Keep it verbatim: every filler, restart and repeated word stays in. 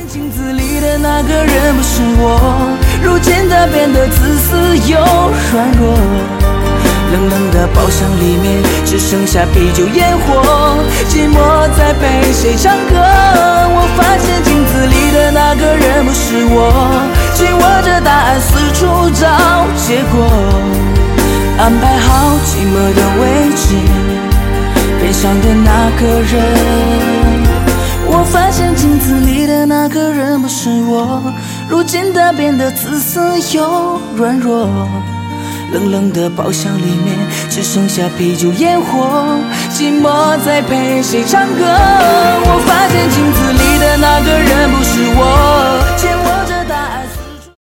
镜子里的那个人不是我，如今他变得自私又软弱。冷冷的包厢里面只剩下啤酒烟火，寂寞在陪谁唱歌。我发现镜子里的那个人不是我，紧握着答案四处找结果，安排好寂寞的位置，边上的那个人。我发现镜子里的那个人不是我，如今他变得自私又软弱。冷冷的包厢里面只剩下啤酒烟火，寂寞在陪谁唱歌。我发现镜子里的那个人不是我，